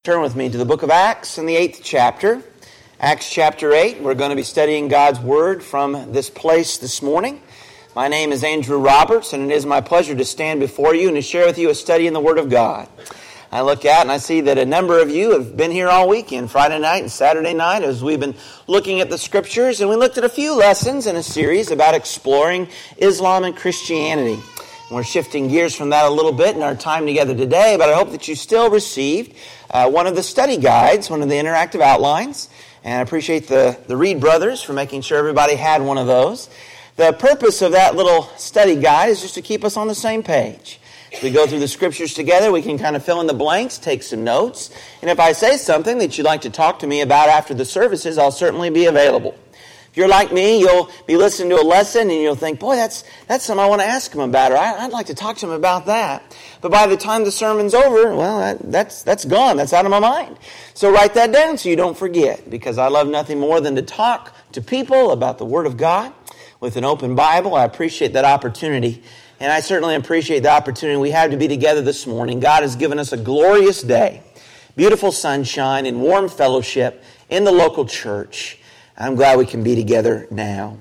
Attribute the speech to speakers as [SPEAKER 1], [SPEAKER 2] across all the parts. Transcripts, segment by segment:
[SPEAKER 1] Turn with me to the book of Acts in the 8th chapter. Acts chapter 8. We're going to be studying God's Word from this place this morning. My name is Andrew Roberts, and it is my pleasure to stand before you and to share with you a study in the Word of God. I look out and I see that a number of you have been here all weekend, Friday night and Saturday night, as we've been looking at the Scriptures, and we looked at a few lessons in a series about exploring Islam and Christianity. We're shifting gears from that a little bit in our time together today, but I hope that you still received one of the study guides, one of the interactive outlines, and I appreciate the Reed brothers for making sure everybody had one of those. The purpose of that little study guide is just to keep us on the same page. As we go through the Scriptures together, we can kind of fill in the blanks, take some notes, and if I say something that you'd like to talk to me about after the services, I'll certainly be available. If you're like me, you'll be listening to a lesson and you'll think, boy, that's something I want to ask him about, or I'd like to talk to him about that. But by the time the sermon's over, well, that's gone. That's out of my mind. So write that down so you don't forget, because I love nothing more than to talk to people about the Word of God with an open Bible. I appreciate that opportunity, and I certainly appreciate the opportunity we have to be together this morning. God has given us a glorious day, beautiful sunshine and warm fellowship in the local church. I'm glad we can be together now.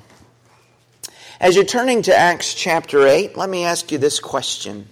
[SPEAKER 1] As you're turning to Acts chapter 8, let me ask you this question.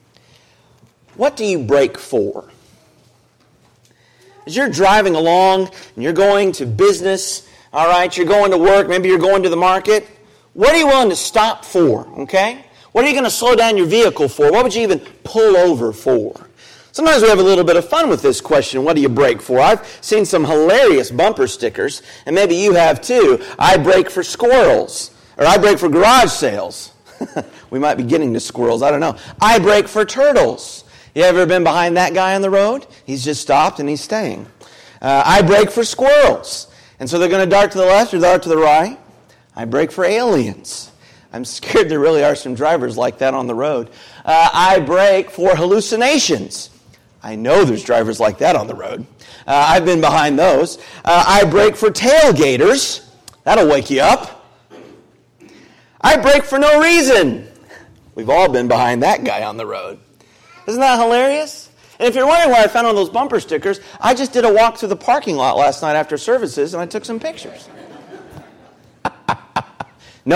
[SPEAKER 1] What do you brake for? As you're driving along and you're going to business, all right, you're going to work, maybe you're going to the market, what are you willing to stop for, okay? What are you going to slow down your vehicle for? What would you even pull over for? Sometimes we have a little bit of fun with this question, what do you brake for? I've seen some hilarious bumper stickers, and maybe you have too. I brake for squirrels, or I brake for garage sales. We might be getting to squirrels, I don't know. I brake for turtles. You ever been behind that guy on the road? He's just stopped and he's staying. I brake for squirrels, and so they're going to dart to the left or dart to the right. I brake for aliens. I'm scared there really are some drivers like that on the road. I brake for hallucinations. I know there's drivers like that on the road. I've been behind those. I brake for tailgaters. That'll wake you up. I brake for no reason. We've all been behind that guy on the road. Isn't that hilarious? And if you're wondering why I found all those bumper stickers, I just did a walk through the parking lot last night after services, and I took some pictures. No,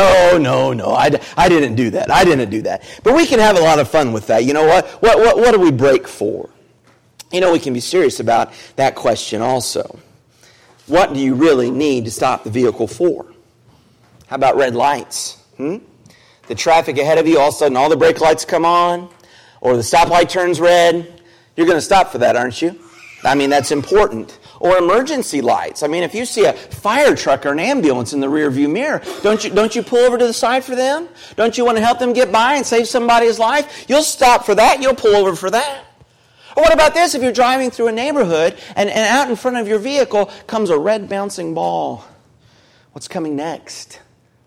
[SPEAKER 1] I didn't do that. But we can have a lot of fun with that. You know what? What do we brake for? You know, we can be serious about that question also. What do you really need to stop the vehicle for? How about red lights? The traffic ahead of you, all of a sudden all the brake lights come on, or the stoplight turns red. You're going to stop for that, aren't you? I mean, that's important. Or emergency lights. I mean, if you see a fire truck or an ambulance in the rearview mirror, don't you pull over to the side for them? Don't you want to help them get by and save somebody's life? You'll stop for that. You'll pull over for that. Or what about this? If you're driving through a neighborhood and out in front of your vehicle comes a red bouncing ball. What's coming next?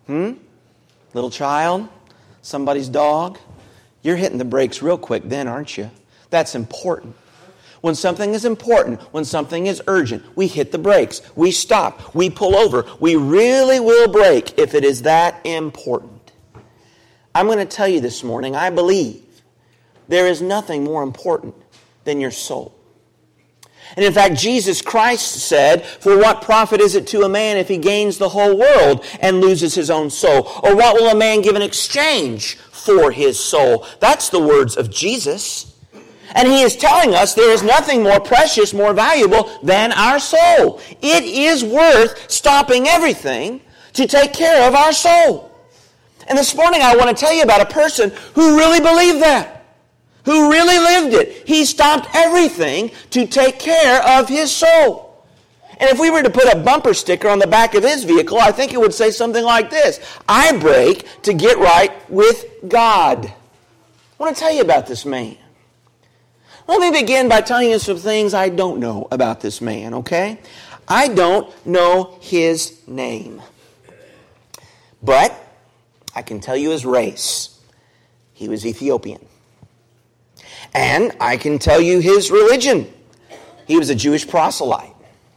[SPEAKER 1] Little child? Somebody's dog? You're hitting the brakes real quick then, aren't you? That's important. When something is important, when something is urgent, we hit the brakes, we stop, we pull over. We really will brake if it is that important. I'm going to tell you this morning, I believe there is nothing more important than your soul. And in fact, Jesus Christ said, for what profit is it to a man if he gains the whole world and loses his own soul? Or what will a man give in exchange for his soul? That's the words of Jesus. And he is telling us there is nothing more precious, more valuable than our soul. It is worth stopping everything to take care of our soul. And this morning I want to tell you about a person who really believed that, who really lived it. He stopped everything to take care of his soul. And if we were to put a bumper sticker on the back of his vehicle, I think it would say something like this: I brake to get right with God. I want to tell you about this man. Let me begin by telling you some things I don't know about this man, okay? I don't know his name. But I can tell you his race. He was Ethiopian. And I can tell you his religion. He was a Jewish proselyte.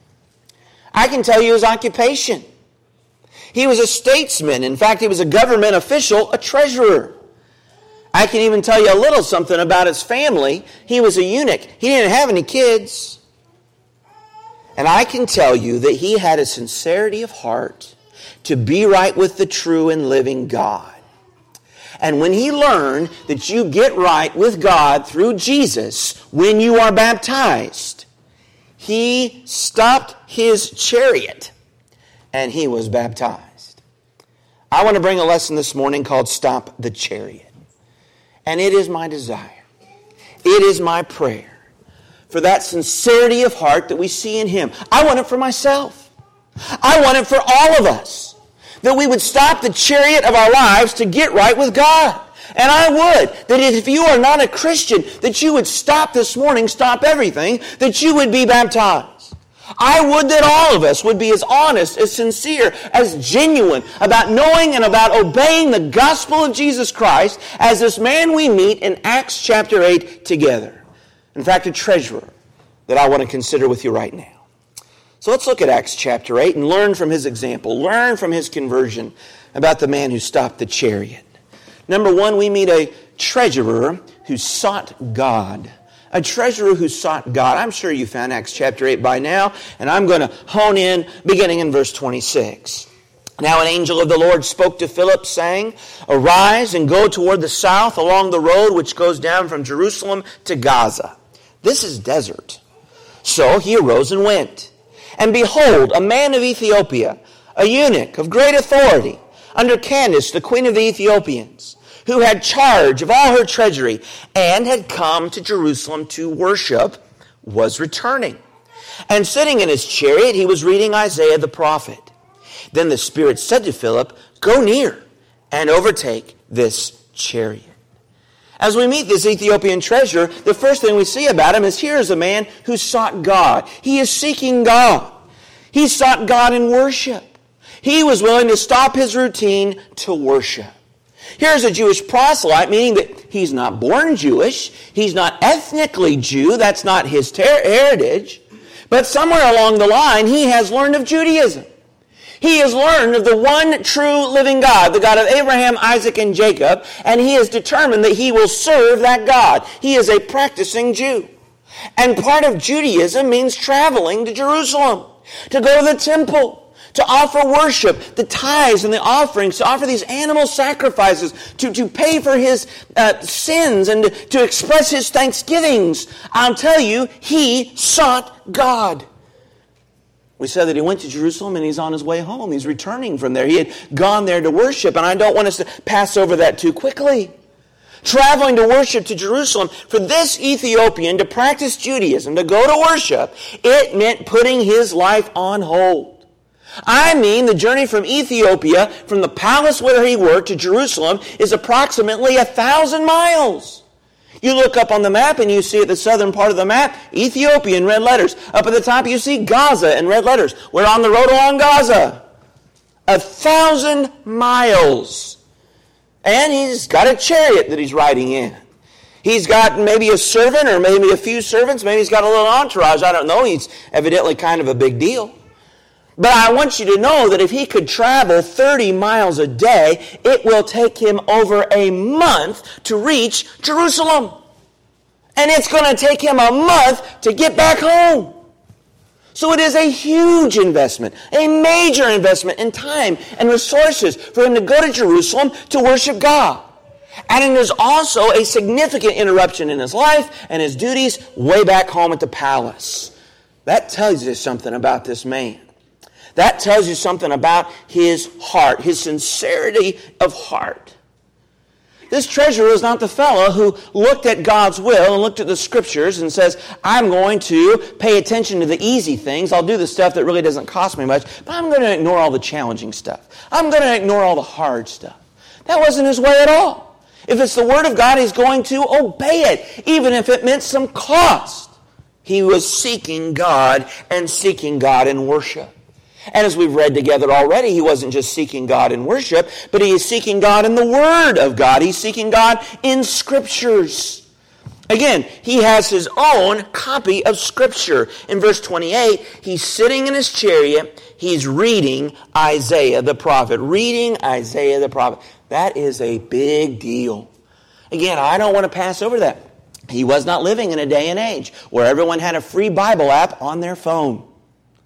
[SPEAKER 1] I can tell you his occupation. He was a statesman. In fact, he was a government official, a treasurer. I can even tell you a little something about his family. He was a eunuch. He didn't have any kids. And I can tell you that he had a sincerity of heart to be right with the true and living God. And when he learned that you get right with God through Jesus when you are baptized, he stopped his chariot and he was baptized. I want to bring a lesson this morning called Stop the Chariot. And it is my desire, it is my prayer for that sincerity of heart that we see in him. I want it for myself. I want it for all of us. That we would stop the chariot of our lives to get right with God. And I would, that if you are not a Christian, that you would stop this morning, stop everything, that you would be baptized. I would that all of us would be as honest, as sincere, as genuine about knowing and about obeying the gospel of Jesus Christ as this man we meet in Acts chapter 8 together. In fact, a treasurer that I want to consider with you right now. So let's look at Acts chapter 8 and learn from his example, learn from his conversion about the man who stopped the chariot. Number one, we meet a treasurer who sought God. A treasurer who sought God. I'm sure you found Acts chapter 8 by now, and I'm going to hone in beginning in verse 26. Now an angel of the Lord spoke to Philip, saying, "Arise and go toward the south along the road which goes down from Jerusalem to Gaza. This is desert." So he arose and went. And behold, a man of Ethiopia, a eunuch of great authority, under Candace, the queen of the Ethiopians, who had charge of all her treasury, and had come to Jerusalem to worship, was returning. And sitting in his chariot, he was reading Isaiah the prophet. Then the Spirit said to Philip, "Go near and overtake this chariot." As we meet this Ethiopian treasurer, the first thing we see about him is here is a man who sought God. He is seeking God. He sought God in worship. He was willing to stop his routine to worship. Here's a Jewish proselyte, meaning that he's not born Jewish. He's not ethnically Jew. That's not his heritage. But somewhere along the line, he has learned of Judaism. He has learned of the one true living God, the God of Abraham, Isaac, and Jacob, and he has determined that he will serve that God. He is a practicing Jew. And part of Judaism means traveling to Jerusalem, to go to the temple, to offer worship, the tithes and the offerings, to offer these animal sacrifices, to pay for his sins and to express his thanksgivings. I'll tell you, he sought God. We said that he went to Jerusalem and he's on his way home. He's returning from there. He had gone there to worship, and I don't want us to pass over that too quickly. Traveling to worship to Jerusalem, for this Ethiopian to practice Judaism, to go to worship, it meant putting his life on hold. I mean, the journey from Ethiopia, from the palace where he worked to Jerusalem, is approximately 1,000 miles. You look up on the map and you see at the southern part of the map, Ethiopia in red letters. Up at the top you see Gaza in red letters. We're on the road along Gaza. 1,000 miles. And he's got a chariot that he's riding in. He's got maybe a servant or maybe a few servants. Maybe he's got a little entourage. I don't know. He's evidently kind of a big deal. But I want you to know that if he could travel 30 miles a day, it will take him over a month to reach Jerusalem. And it's going to take him a month to get back home. So it is a huge investment, a major investment in time and resources for him to go to Jerusalem to worship God. And it is also a significant interruption in his life and his duties way back home at the palace. That tells you something about this man. That tells you something about his heart, his sincerity of heart. This treasurer is not the fellow who looked at God's will and looked at the scriptures and says, I'm going to pay attention to the easy things. I'll do the stuff that really doesn't cost me much, but I'm going to ignore all the challenging stuff. I'm going to ignore all the hard stuff. That wasn't his way at all. If it's the Word of God, he's going to obey it, even if it meant some cost. He was seeking God and seeking God in worship. And as we've read together already, he wasn't just seeking God in worship, but he is seeking God in the Word of God. He's seeking God in Scriptures. Again, he has his own copy of Scripture. In verse 28, he's sitting in his chariot. He's reading Isaiah the prophet. Reading Isaiah the prophet. That is a big deal. Again, I don't want to pass over that. He was not living in a day and age where everyone had a free Bible app on their phone.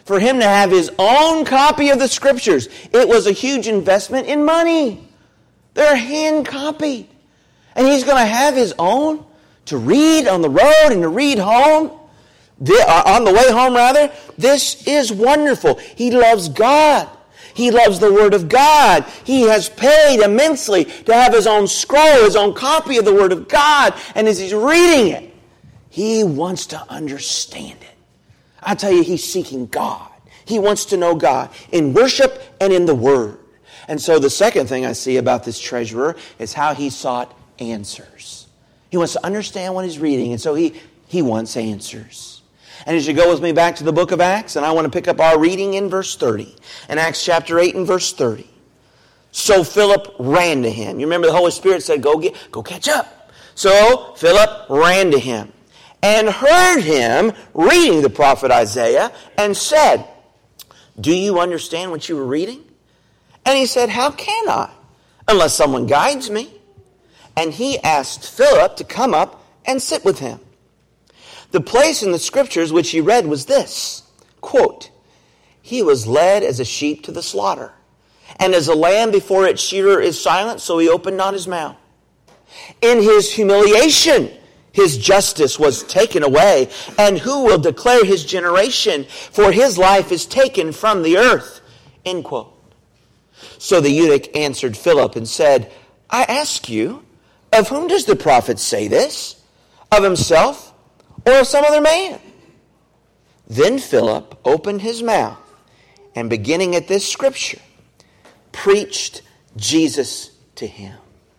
[SPEAKER 1] for him to have his own copy of the Scriptures. It was a huge investment in money. They're hand copied. And he's going to have his own to read on the road and to read home. On the way home, rather. This is wonderful. He loves God. He loves the Word of God. He has paid immensely to have his own scroll, his own copy of the Word of God. And as he's reading it, he wants to understand it. I tell you, he's seeking God. He wants to know God in worship and in the Word. And so the second thing I see about this treasurer is how he sought answers. He wants to understand what he's reading, and so he wants answers. And as you go with me back to the book of Acts, and I want to pick up our reading in verse 30. In Acts chapter 8 and verse 30. So Philip ran to him. You remember the Holy Spirit said, go catch up. So Philip ran to him and heard him reading the prophet Isaiah and said, do you understand what you were reading? And he said, how can I, unless someone guides me? And he asked Philip to come up and sit with him. The place in the Scriptures which he read was this, quote, he was led as a sheep to the slaughter, and as a lamb before its shearer is silent, so he opened not his mouth. In his humiliation, his justice was taken away, and who will declare his generation? For his life is taken from the earth, end quote. So the eunuch answered Philip and said, I ask you, of whom does the prophet say this? Of himself or of some other man? Then Philip opened his mouth and beginning at this scripture, preached Jesus to him.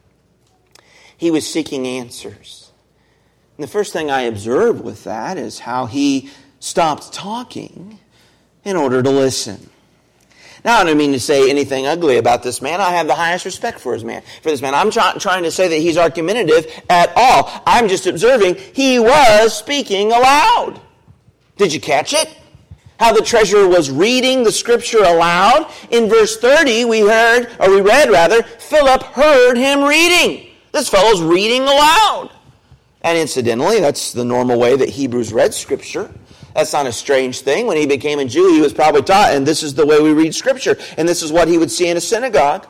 [SPEAKER 1] He was seeking answers. And the first thing I observe with that is how he stopped talking in order to listen. Now, I don't mean to say anything ugly about this man. I have the highest respect for this man. I'm trying to say that he's argumentative at all. I'm just observing he was speaking aloud. Did you catch it? How the treasurer was reading the scripture aloud. In verse 30, we read, Philip heard him reading. This fellow's reading aloud. And incidentally, that's the normal way that Hebrews read scripture. That's not a strange thing. When he became a Jew, he was probably taught, and this is the way we read Scripture, and this is what he would see in a synagogue.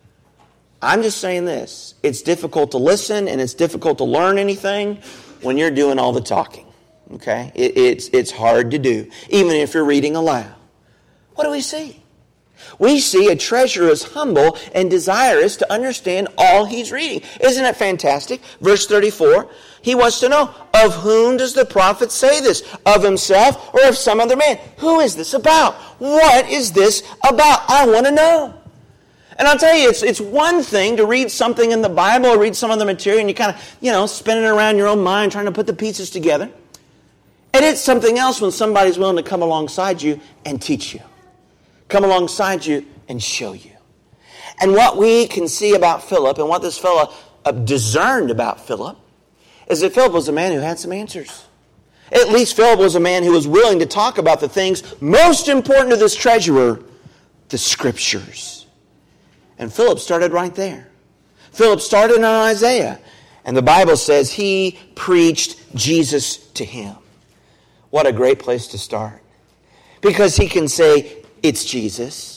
[SPEAKER 1] I'm just saying this. It's difficult to listen, and it's difficult to learn anything when you're doing all the talking. Okay? It's hard to do, even if you're reading aloud. What do we see? We see a treasurer is humble and desirous to understand all he's reading. Isn't it fantastic? Verse 34, he wants to know, of whom does the prophet say this? Of himself or of some other man? Who is this about? What is this about? I want to know. And I'll tell you, it's one thing to read something in the Bible or read some other material and you kind of, spinning around your own mind trying to put the pieces together. And it's something else when somebody's willing to come alongside you and teach you. Come alongside you and show you. And what we can see about Philip and what this fellow discerned about Philip is that Philip was a man who had some answers. At least Philip was a man who was willing to talk about the things most important to this treasurer, the Scriptures. And Philip started right there. Philip started on Isaiah. And the Bible says he preached Jesus to him. What a great place to start. Because he can say, it's Jesus.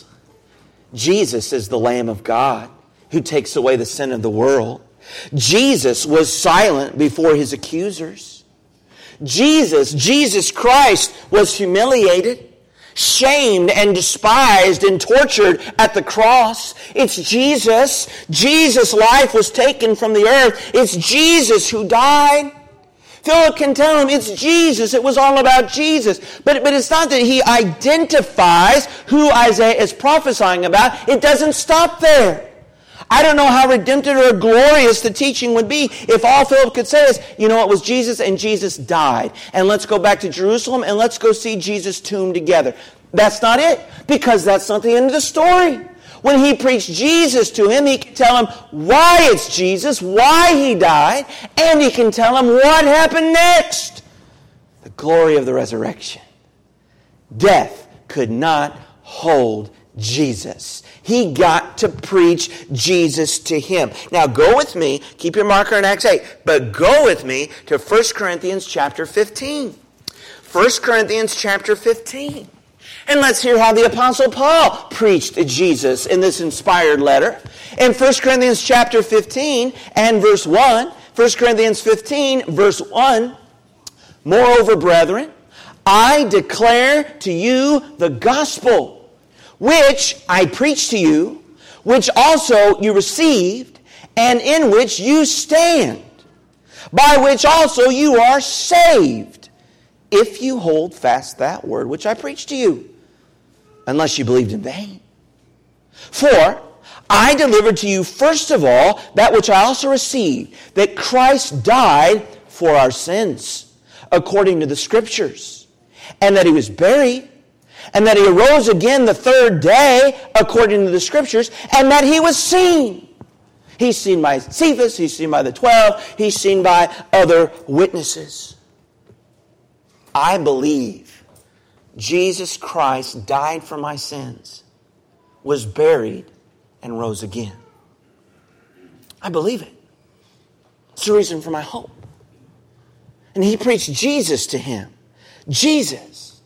[SPEAKER 1] Jesus is the Lamb of God who takes away the sin of the world. Jesus was silent before his accusers. Jesus Christ was humiliated, shamed and despised and tortured at the cross. It's Jesus. Jesus' life was taken from the earth. It's Jesus who died. Philip can tell him it's Jesus. It was all about Jesus. But it's not that he identifies who Isaiah is prophesying about. It doesn't stop there. I don't know how redemptive or glorious the teaching would be if all Philip could say is, it was Jesus and Jesus died. And let's go back to Jerusalem and let's go see Jesus' tomb together. That's not it, because that's not the end of the story. When he preached Jesus to him, he can tell him why it's Jesus, why he died, and he can tell him what happened next. The glory of the resurrection. Death could not hold Jesus. He got to preach Jesus to him. Now go with me, keep your marker in Acts 8, but go with me to 1 Corinthians chapter 15. 1 Corinthians chapter 15. And let's hear how the Apostle Paul preached Jesus in this inspired letter. In 1 Corinthians chapter 15 and verse 1, 1 Corinthians 15 verse 1, moreover, brethren, I declare to you the gospel, which I preached to you, which also you received, and in which you stand, by which also you are saved, if you hold fast that word which I preached to you, unless you believed in vain. For I delivered to you first of all that which I also received, that Christ died for our sins, according to the Scriptures, and that He was buried, and that He arose again the third day, according to the Scriptures, and that He was seen. He's seen by Cephas, He's seen by the 12, He's seen by other witnesses. I believe Jesus Christ died for my sins, was buried, and rose again. I believe it. It's the reason for my hope. And he preached Jesus to him. Jesus.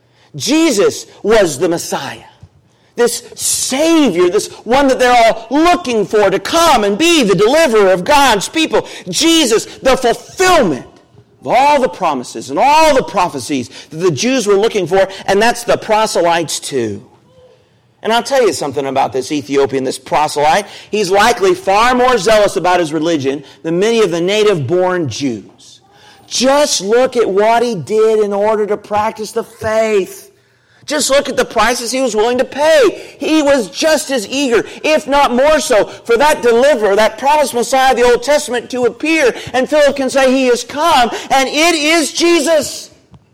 [SPEAKER 1] Jesus was the Messiah. This Savior, this one that they're all looking for to come and be the deliverer of God's people. Jesus, the fulfillment of all the promises and all the prophecies that the Jews were looking for, and that's the proselytes too. And I'll tell you something about this Ethiopian, this proselyte. He's likely far more zealous about his religion than many of the native-born Jews. Just look at what he did in order to practice the faith. Just look at the prices he was willing to pay. He was just as eager, if not more so, for that deliverer, that promised Messiah of the Old Testament to appear. And Philip can say he has come, and it is Jesus.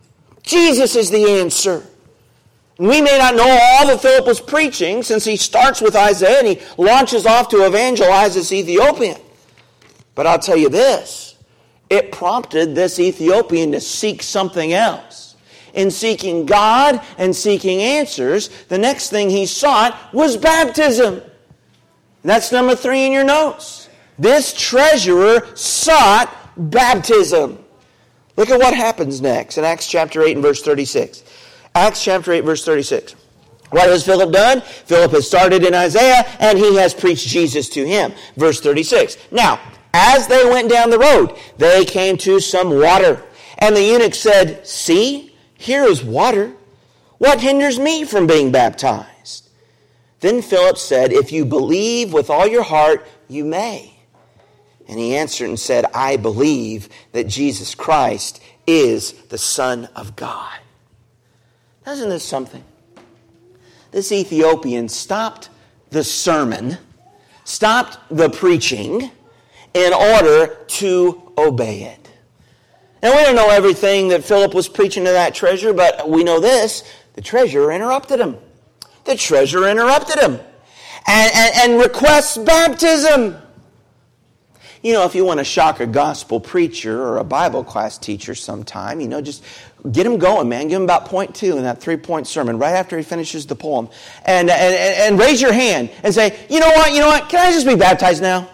[SPEAKER 1] Jesus is the answer. We may not know all that Philip was preaching, since he starts with Isaiah and he launches off to evangelize this Ethiopian. But I'll tell you this, it prompted this Ethiopian to seek something else. In seeking God and seeking answers, the next thing he sought was baptism. That's number 3 in your notes. This treasurer sought baptism. Look at what happens next in Acts chapter 8 and verse 36. Acts chapter 8, verse 36. What has Philip done? Philip has started in Isaiah, and he has preached Jesus to him. Verse 36. Now, as they went down the road, they came to some water. And the eunuch said, See, here is water. What hinders me from being baptized? Then Philip said, If you believe with all your heart, you may. And he answered and said, I believe that Jesus Christ is the Son of God. Isn't this something? This Ethiopian stopped the sermon, stopped the preaching in order to obey it. Now, we don't know everything that Philip was preaching to that treasurer, but we know this. The treasurer interrupted him. The treasurer interrupted him and requests baptism. You know, if you want to shock a gospel preacher or a Bible class teacher sometime, just get him going, man. Give him about point 2 in that 3-point sermon right after he finishes the poem. And raise your hand and say, you know what, can I just be baptized now?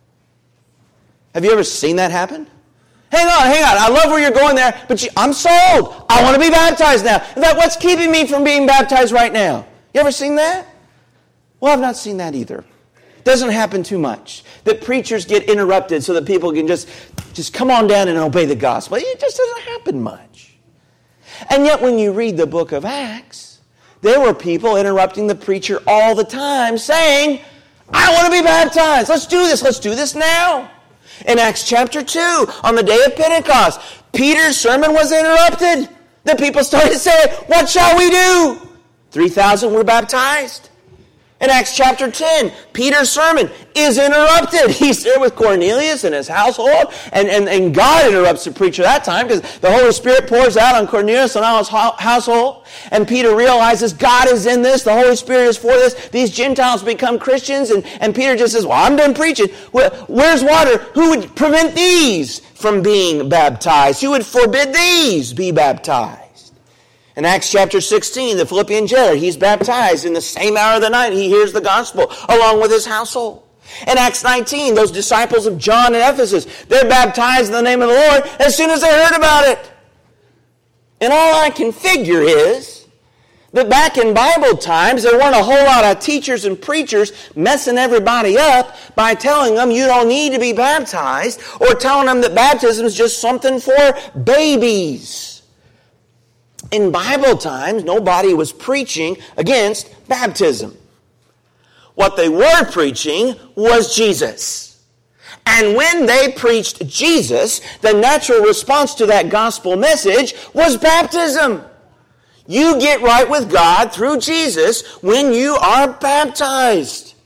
[SPEAKER 1] Have you ever seen that happen? Hang on, I love where you're going there, but I'm sold. I want to be baptized now. In fact, what's keeping me from being baptized right now? You ever seen that? Well, I've not seen that either. Doesn't happen too much. That preachers get interrupted so that people can just come on down and obey the gospel. It just doesn't happen much. And yet when you read the book of Acts, there were people interrupting the preacher all the time saying, I want to be baptized. Let's do this now. In Acts chapter 2, on the day of Pentecost, Peter's sermon was interrupted. The people started saying, what shall we do? 3,000 were baptized. In Acts chapter 10, Peter's sermon is interrupted. He's there with Cornelius and his household, and God interrupts the preacher that time because the Holy Spirit pours out on Cornelius and on his household. And Peter realizes God is in this, the Holy Spirit is for this. These Gentiles become Christians, and Peter just says, well, I'm done preaching. Where's water? Who would prevent these from being baptized? Who would forbid these be baptized? In Acts chapter 16, the Philippian jailer, he's baptized in the same hour of the night. He hears the gospel along with his household. In Acts 19, those disciples of John in Ephesus, they're baptized in the name of the Lord as soon as they heard about it. And all I can figure is But back in Bible times, there weren't a whole lot of teachers and preachers messing everybody up by telling them you don't need to be baptized, or telling them that baptism is just something for babies. In Bible times, nobody was preaching against baptism. What they were preaching was Jesus. And when they preached Jesus, the natural response to that gospel message was baptism. You get right with God through Jesus when you are baptized.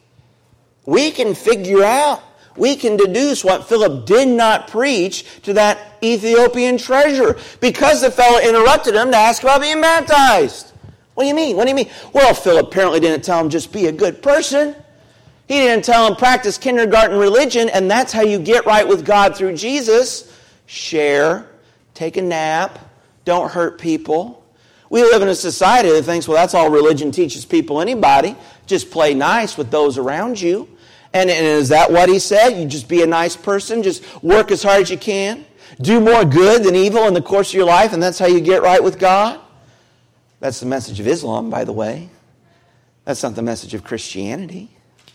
[SPEAKER 1] We can figure out, we can deduce what Philip did not preach to that Ethiopian treasurer, because the fellow interrupted him to ask about being baptized. What do you mean? What do you mean? Well, Philip apparently didn't tell him just be a good person. He didn't tell him practice kindergarten religion, and that's how you get right with God through Jesus. Share, take a nap, don't hurt people. We live in a society that thinks, well, that's all religion teaches people anybody. Just play nice with those around you. And is that what he said? You just be a nice person, just work as hard as you can, do more good than evil in the course of your life, and that's how you get right with God? That's the message of Islam, by the way. That's not the message of Christianity.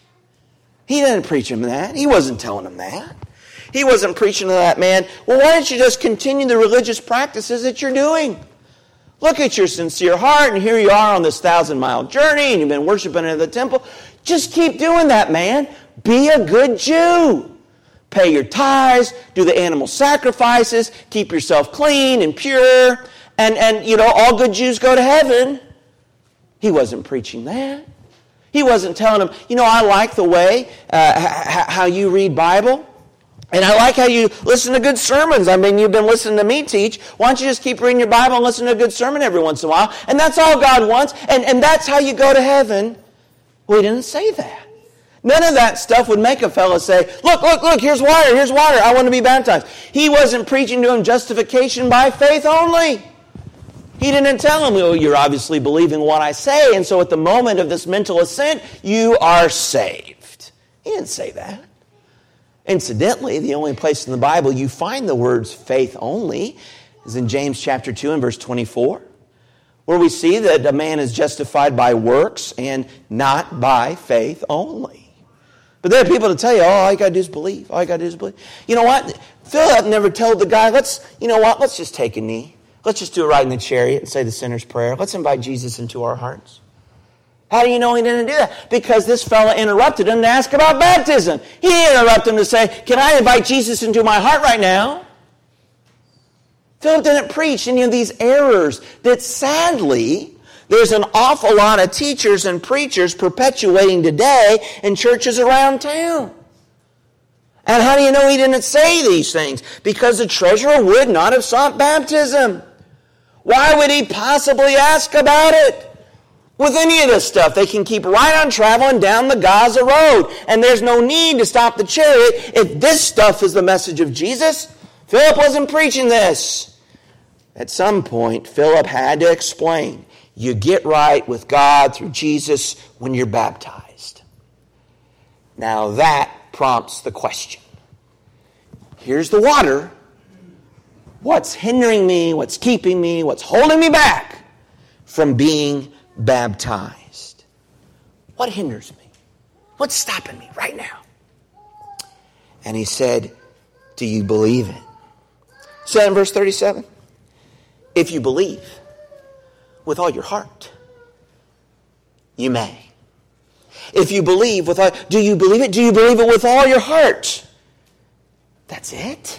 [SPEAKER 1] He didn't preach him that. He wasn't telling him that. He wasn't preaching to that man, well, why don't you just continue the religious practices that you're doing? Look at your sincere heart, and here you are on this 1,000-mile journey, and you've been worshiping in the temple. Just keep doing that, man. Be a good Jew. Pay your tithes, do the animal sacrifices, keep yourself clean and pure, and you know, all good Jews go to heaven. He wasn't preaching that. He wasn't telling him, you know, I like the way how you read Bible. And I like how you listen to good sermons. I mean, you've been listening to me teach. Why don't you just keep reading your Bible and listen to a good sermon every once in a while? And that's all God wants. And that's how you go to heaven. Well, he didn't say that. None of that stuff would make a fellow say, look, here's water, I want to be baptized. He wasn't preaching to him justification by faith only. He didn't tell him, well, you're obviously believing what I say, and so at the moment of this mental assent, you are saved. He didn't say that. Incidentally, the only place in the Bible you find the words faith only is in James chapter 2 and verse 24, where we see that a man is justified by works and not by faith only. But there are people to tell you, all you got to do is believe. All you got to do is believe. You know what? Philip never told the guy, let's just take a knee. Let's just do it right in the chariot and say the sinner's prayer. Let's invite Jesus into our hearts. How do you know he didn't do that? Because this fella interrupted him to ask about baptism. He didn't interrupt him to say, can I invite Jesus into my heart right now? Philip didn't preach any of these errors that sadly there's an awful lot of teachers and preachers perpetuating today in churches around town. And how do you know he didn't say these things? Because the treasurer would not have sought baptism. Why would he possibly ask about it? With any of this stuff, they can keep right on traveling down the Gaza road. And there's no need to stop the chariot. If this stuff is the message of Jesus, Philip wasn't preaching this. At some point, Philip had to explain, you get right with God through Jesus when you're baptized. Now that prompts the question. Here's the water. What's hindering me? What's keeping me? What's holding me back from being baptized? What hinders me? What's stopping me right now? And he said, do you believe it? So in verse 37, if you believe with all your heart, you may. If you believe with all, do you believe it? Do you believe it with all your heart? That's it?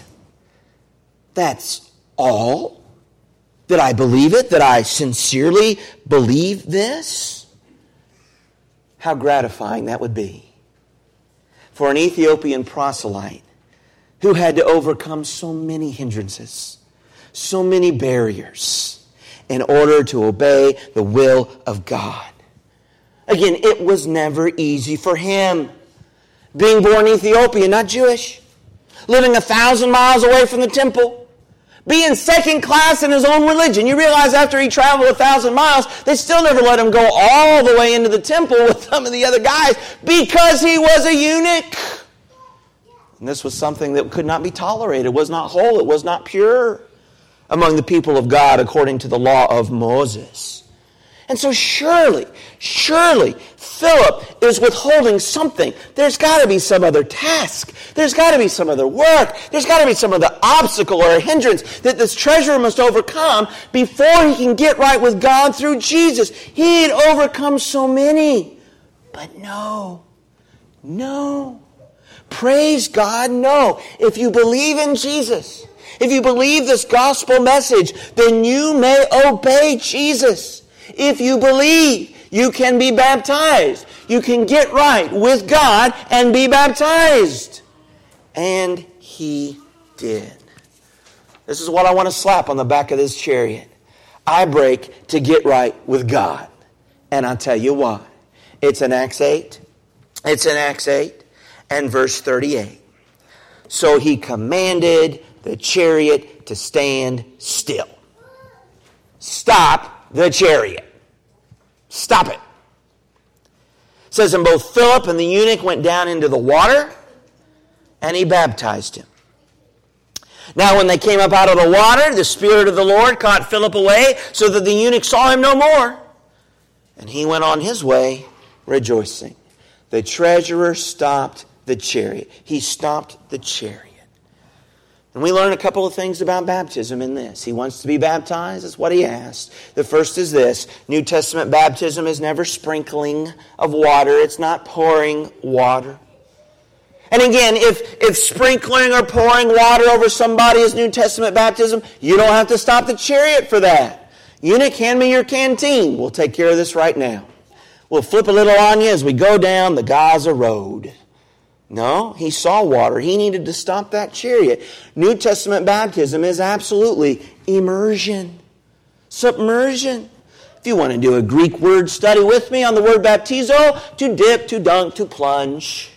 [SPEAKER 1] That's all? That I believe it? That I sincerely believe this? How gratifying that would be for an Ethiopian proselyte who had to overcome so many hindrances, so many barriers in order to obey the will of God. Again, it was never easy for him. Being born Ethiopian, not Jewish. Living 1,000 miles away from the temple. Being second class in his own religion. You realize after he traveled 1,000 miles, they still never let him go all the way into the temple with some of the other guys because he was a eunuch. And this was something that could not be tolerated. It was not whole. It was not pure among the people of God according to the law of Moses. And so surely, Philip is withholding something. There's got to be some other task. There's got to be some other work. There's got to be some other obstacle or hindrance that this treasurer must overcome before he can get right with God through Jesus. He had overcome so many. But no. Praise God, no. If you believe in Jesus, if you believe this gospel message, then you may obey Jesus. If you believe, you can be baptized. You can get right with God and be baptized. And he did. This is what I want to slap on the back of this chariot. I break to get right with God. And I'll tell you why. It's in Acts 8. It's in Acts 8 and verse 38. So he commanded the chariot to stand still. Stop the chariot. Stop it. It says, and both Philip and the eunuch went down into the water, and he baptized him. Now when they came up out of the water, the Spirit of the Lord caught Philip away, so that the eunuch saw him no more. And he went on his way rejoicing. The treasurer stopped the chariot. He stopped the chariot. And we learn a couple of things about baptism in this. He wants to be baptized. That's what he asked. The first is this. New Testament baptism is never sprinkling of water. It's not pouring water. And again, if sprinkling or pouring water over somebody is New Testament baptism, you don't have to stop the chariot for that. Eunuch, hand me your canteen. We'll take care of this right now. We'll flip a little on you as we go down the Gaza road. No, he saw water. He needed to stop that chariot. New Testament baptism is absolutely immersion. Submersion. If you want to do a Greek word study with me on the word baptizo, to dip, to dunk, to plunge.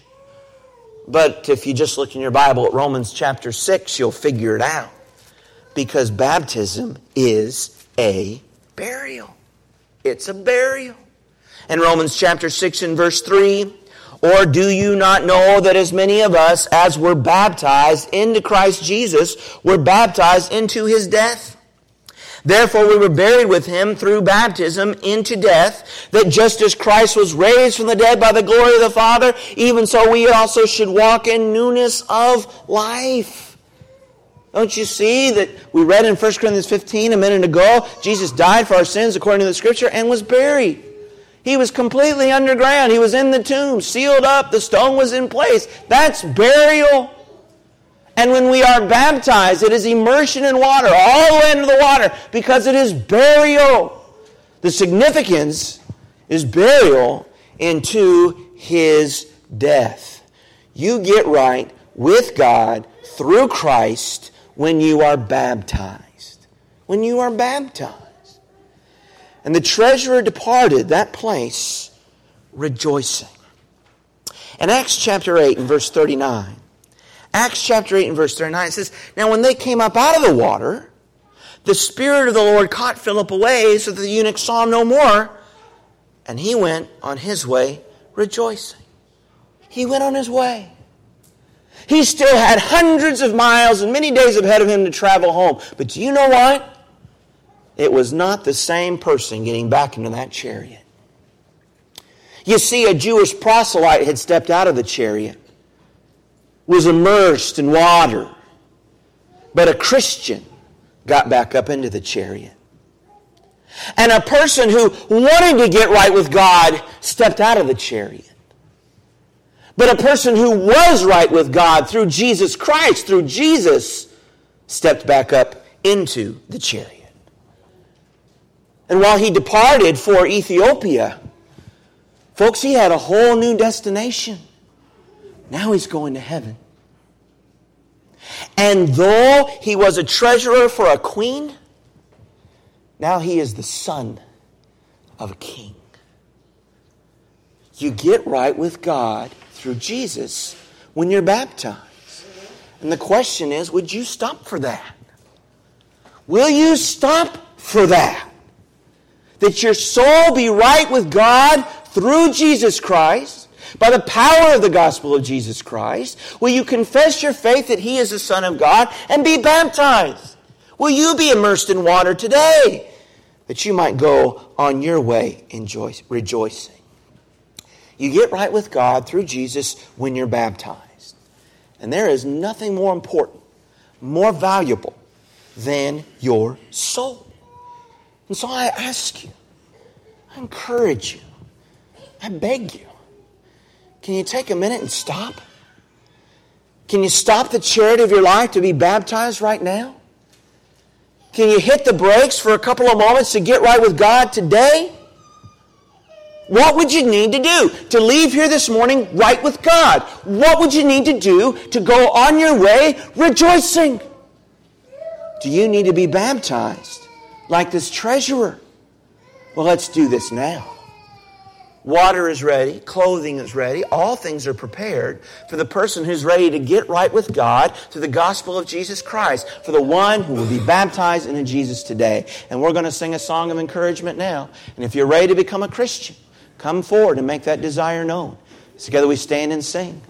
[SPEAKER 1] But if you just look in your Bible at Romans chapter 6, you'll figure it out. Because baptism is a burial. It's a burial. In Romans chapter 6 and verse 3, or do you not know that as many of us as were baptized into Christ Jesus were baptized into his death? Therefore we were buried with him through baptism into death, that just as Christ was raised from the dead by the glory of the Father, even so we also should walk in newness of life. Don't you see that we read in 1 Corinthians 15 a minute ago, Jesus died for our sins according to the Scripture and was buried. He was completely underground. He was in the tomb, sealed up. The stone was in place. That's burial. And when we are baptized, it is immersion in water, all the way into the water, because it is burial. The significance is burial into his death. You get right with God through Christ when you are baptized. When you are baptized. And the treasurer departed that place rejoicing. In Acts chapter 8 and verse 39, Acts chapter 8 and verse 39, it says, now when they came up out of the water, the Spirit of the Lord caught Philip away, so that the eunuch saw him no more, and he went on his way rejoicing. He went on his way. He still had hundreds of miles and many days ahead of him to travel home. But do you know what? It was not the same person getting back into that chariot. You see, a Jewish proselyte had stepped out of the chariot, was immersed in water, but a Christian got back up into the chariot. And a person who wanted to get right with God stepped out of the chariot. But a person who was right with God through Jesus Christ, through Jesus, stepped back up into the chariot. And while he departed for Ethiopia, folks, he had a whole new destination. Now he's going to heaven. And though he was a treasurer for a queen, now he is the son of a king. You get right with God through Jesus when you're baptized. And the question is, would you stop for that? Will you stop for that? That your soul be right with God through Jesus Christ, by the power of the gospel of Jesus Christ. Will you confess your faith that he is the Son of God and be baptized? Will you be immersed in water today? that you might go on your way rejoicing. You get right with God through Jesus when you're baptized. And there is nothing more important, more valuable than your soul. And so I ask you, I encourage you, I beg you, can you take a minute and stop? Can you stop the charity of your life to be baptized right now? Can you hit the brakes for a couple of moments to get right with God today? What would you need to do to leave here this morning right with God? What would you need to do to go on your way rejoicing? Do you need to be baptized like this treasurer? Well, let's do this now. Water is ready. Clothing is ready. All things are prepared for the person who's ready to get right with God through the gospel of Jesus Christ, for the one who will be baptized into Jesus today. And we're going to sing a song of encouragement now. And if you're ready to become a Christian, come forward and make that desire known. Together we stand and sing.